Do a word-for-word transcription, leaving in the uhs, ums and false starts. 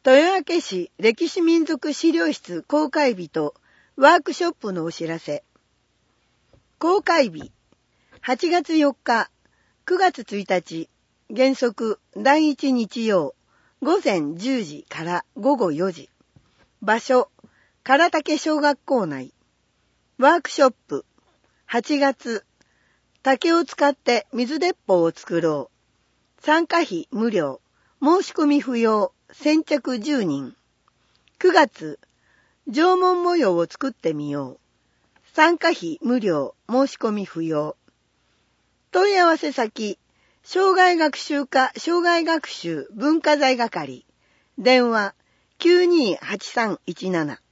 豊明市歴史民族資料室公開日とワークショップのお知らせ。公開日、はちがつよっか、くがつついたち、原則第一日曜、午前じゅうじから午後よじ。場所、唐竹小学校内。ワークショップ、はちがつ、竹を使って水鉄砲を作ろう。参加費無料、申し込み不要、先着じゅうにん。くがつ、縄文模様を作ってみよう。参加費無料、申し込み不要。問い合わせ先、障害学習課障害学習文化財係。電話きゅうにーはちさんいちなな。